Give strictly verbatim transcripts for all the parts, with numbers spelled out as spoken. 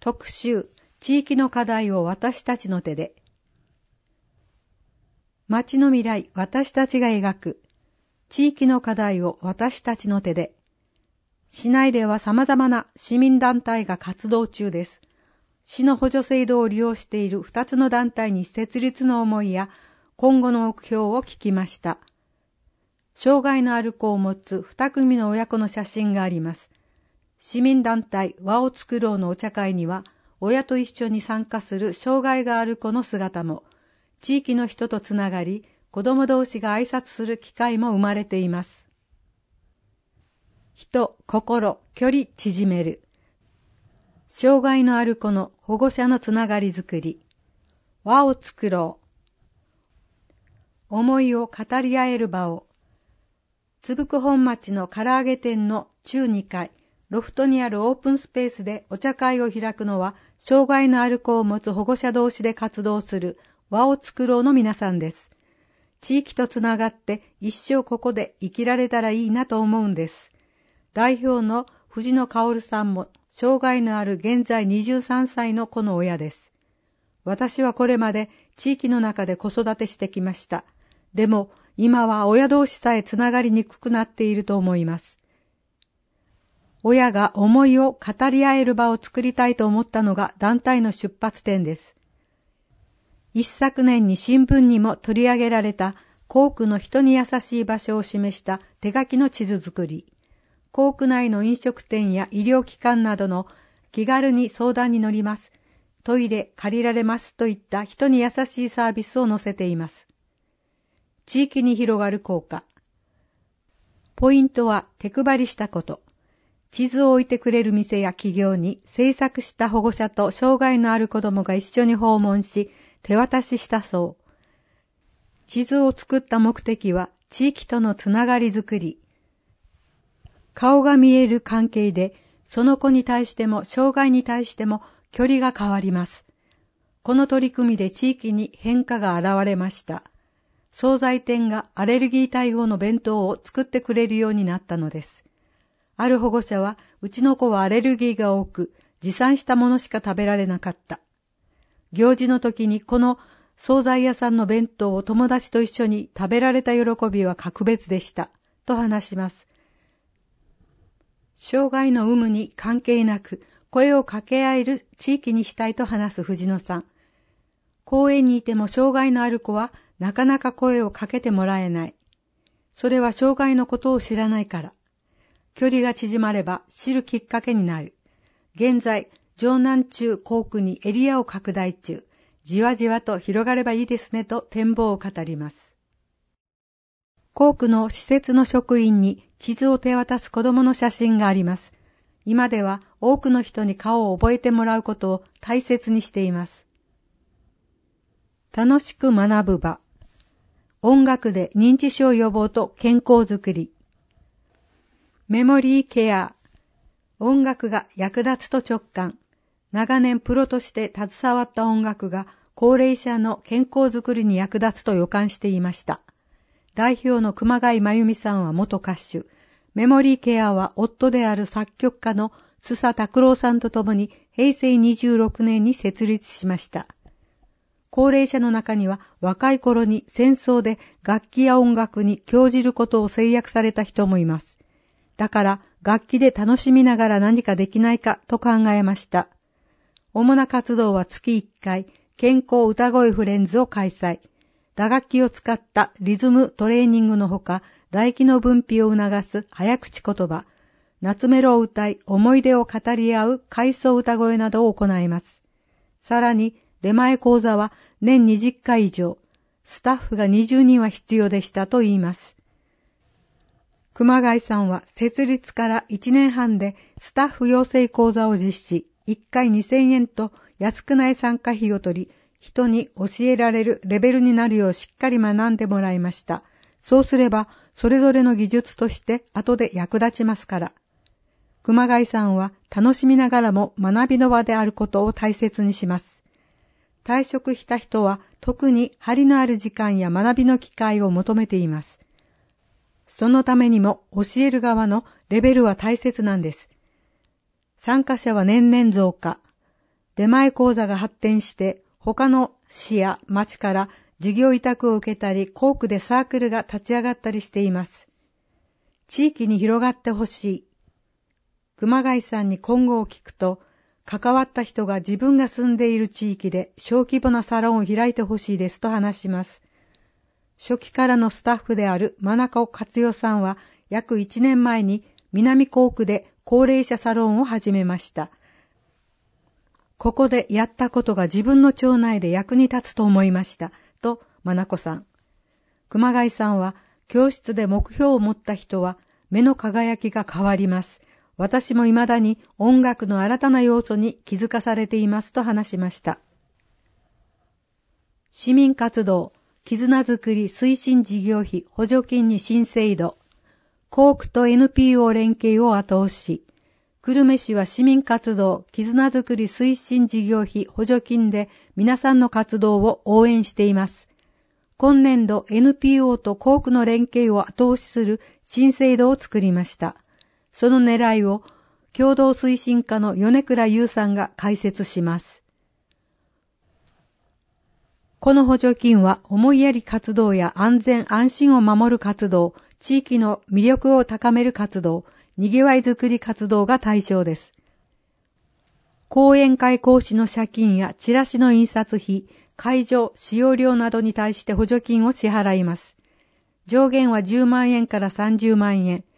特集、地域の課題を私たちの手で。町の未来、私たちが描く。地域の課題を私たちの手で。市内では様々な市民団体が活動中です。市の補助制度を利用している二つの団体に設立の思いや今後の目標を聞きました。障害のある子を持つ二組の親子の写真があります。市民団体輪を作ろうのお茶会には、親と一緒に参加する障害がある子の姿も、地域の人とつながり、子供同士が挨拶する機会も生まれています。人、心、距離縮める。障害のある子の保護者のつながりづくり。輪を作ろう。思いを語り合える場を。つぶく本町の唐揚げ店の中にかい、ロフトにあるオープンスペースでお茶会を開くのは、障害のある子を持つ保護者同士で活動する輪を作ろうの皆さんです。地域とつながって一生ここで生きられたらいいなと思うんです。代表の藤野薫さんも障害のある現在にじゅうさんさいの子の親です。私はこれまで地域の中で子育てしてきました。でも今は親同士さえつながりにくくなっていると思います。親が思いを語り合える場を作りたいと思ったのが団体の出発点です。一昨年に新聞にも取り上げられた校区の人に優しい場所を示した手書きの地図作り。校区内の飲食店や医療機関などの気軽に相談に乗ります。トイレ借りられますといった人に優しいサービスを載せています。地域に広がる効果。ポイントは手配りしたこと。地図を置いてくれる店や企業に制作した保護者と障害のある子どもが一緒に訪問し手渡ししたそう。地図を作った目的は地域とのつながりづくり。顔が見える関係でその子に対しても障害に対しても距離が変わります。この取り組みで地域に変化が現れました。惣菜店がアレルギー対応の弁当を作ってくれるようになったのです。ある保護者は、うちの子はアレルギーが多く、持参したものしか食べられなかった。行事の時にこの惣菜屋さんの弁当を友達と一緒に食べられた喜びは格別でした。と話します。障害の有無に関係なく、声を掛け合える地域にしたいと話す藤野さん。公園にいても障害のある子は、なかなか声をかけてもらえない。それは障害のことを知らないから。距離が縮まれば知るきっかけになる。現在、城南中校区にエリアを拡大中。じわじわと広がればいいですねと展望を語ります。校区の施設の職員に地図を手渡す子供の写真があります。今では多くの人に顔を覚えてもらうことを大切にしています。楽しく学ぶ場。音楽で認知症予防と健康づくり。メモリーケア。音楽が役立つと直感。長年プロとして携わった音楽が高齢者の健康づくりに役立つと予感していました。代表の熊谷真由美さんは元歌手。メモリーケアは夫である作曲家の須佐拓郎さんと共にへいせいにじゅうろくねんに設立しました。高齢者の中には若い頃に戦争で楽器や音楽に興じることを制約された人もいます。だから楽器で楽しみながら何かできないかと考えました。主な活動は月いっかい、健康歌声フレンズを開催。打楽器を使ったリズムトレーニングのほか、唾液の分泌を促す早口言葉、夏メロを歌い思い出を語り合う回想歌声などを行います。さらに出前講座は年にじゅっかい以上、スタッフがにじゅうにんは必要でしたと言います。熊谷さんは設立からいちねんはんでスタッフ養成講座を実施、いっかいにせんえんと安くない参加費を取り、人に教えられるレベルになるようしっかり学んでもらいました。そうすれば、それぞれの技術として後で役立ちますから。熊谷さんは楽しみながらも学びの場であることを大切にします。退職した人は特に張りのある時間や学びの機会を求めています。そのためにも教える側のレベルは大切なんです。参加者は年々増加。 出前講座が発展して他の市や町から事業委託を受けたり、校区でサークルが立ち上がったりしています。地域に広がってほしい。熊谷さんに今後を聞くと、関わった人が自分が住んでいる地域で小規模なサロンを開いてほしいですと話します。初期からのスタッフである真中尾勝代さんは約いちねんまえに南校区で高齢者サロンを始めました。ここでやったことが自分の町内で役に立つと思いました。と、真中さん。熊谷さんは、教室で目標を持った人は目の輝きが変わります。私も未だに音楽の新たな要素に気づかされていますと話しました。市民活動、絆づくり推進事業費補助金に新制度、校区と エヌピーオー 連携を後押し、久留米市は市民活動、絆づくり推進事業費補助金で皆さんの活動を応援しています。今年度 エヌピーオー と校区の連携を後押しする新制度を作りました。その狙いを共同推進課の米倉優さんが解説します。この補助金は思いやり活動や安全安心を守る活動、地域の魅力を高める活動、にぎわいづくり活動が対象です。講演会講師の借金やチラシの印刷費、会場、使用料などに対して補助金を支払います。上限はじゅうまんえんからさんじゅうまんえん。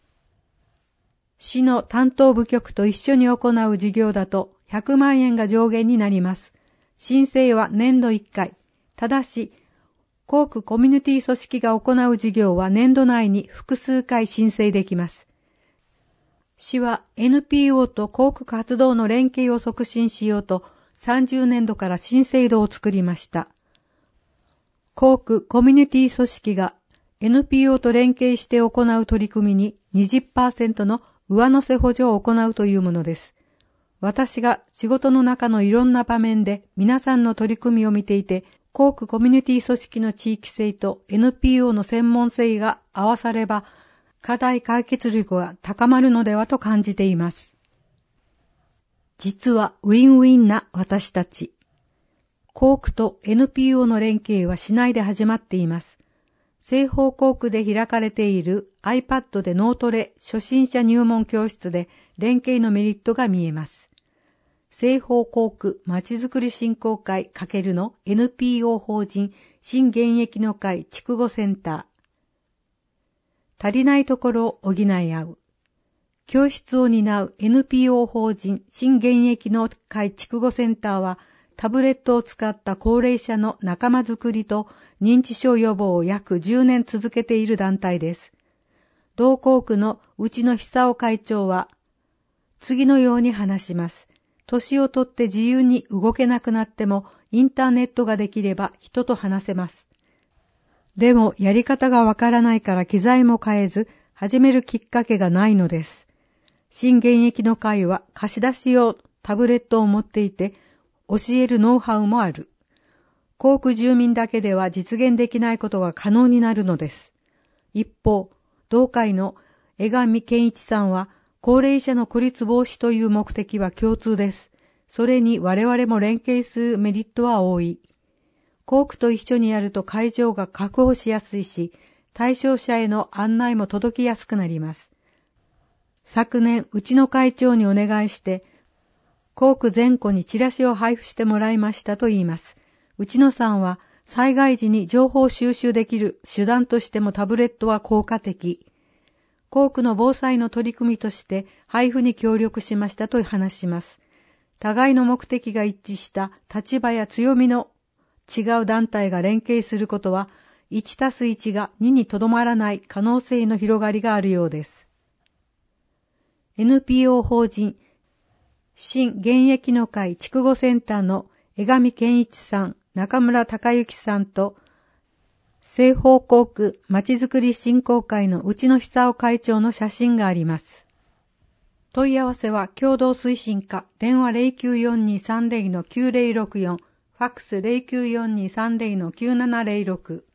市の担当部局と一緒に行う事業だとひゃくまんえんが上限になります。申請は年度いっかい。ただし、校区コミュニティ組織が行う事業は年度内に複数回申請できます。市は エヌピーオー と校区活動の連携を促進しようとさんじゅうねんどから新制度を作りました。校区コミュニティ組織が エヌピーオー と連携して行う取り組みに にじゅっパーセント の上乗せ補助を行うというものです。私が仕事の中のいろんな場面で皆さんの取り組みを見ていて、校区コミュニティ組織の地域性と エヌピーオー の専門性が合わされば、課題解決力が高まるのではと感じています。実はウィンウィンな私たち。校区と エヌピーオー の連携は市内で始まっています。西方校区で開かれている iPad で脳トレ初心者入門教室で連携のメリットが見えます。西方校区まちづくり振興会×の エヌピーオー 法人新現役の会筑後センター。足りないところを補い合う。教室を担う エヌピーオー 法人新現役の会筑後センターはタブレットを使った高齢者の仲間づくりと認知症予防を約じゅうねん続けている団体です。同校区の内野久夫会長は次のように話します。年をとって自由に動けなくなってもインターネットができれば人と話せます。でもやり方がわからないから機材も変えず始めるきっかけがないのです。新現役の会は貸し出し用タブレットを持っていて教えるノウハウもある。校区住民だけでは実現できないことが可能になるのです。一方、同会の江上健一さんは高齢者の孤立防止という目的は共通です。それに我々も連携するメリットは多い。校区と一緒にやると会場が確保しやすいし、対象者への案内も届きやすくなります。昨年、うちの会長にお願いして、校区全戸にチラシを配布してもらいましたと言います。内野さんは災害時に情報収集できる手段としてもタブレットは効果的。校区の防災の取り組みとして配布に協力しましたと話します。互いの目的が一致した立場や強みの違う団体が連携することは、いちたすいちがににとどまらない可能性の広がりがあるようです。エヌピーオー 法人、新現役の会筑後センターの江上健一さん、中村隆之さんと、西方校区まちづくり振興会の内野久夫会長の写真があります。問い合わせは共同推進課、電話 ゼロきゅうよんにさんゼロのきゅうゼロろくよん、ファックス ゼロきゅうよんにさんゼロのきゅうななゼロろく。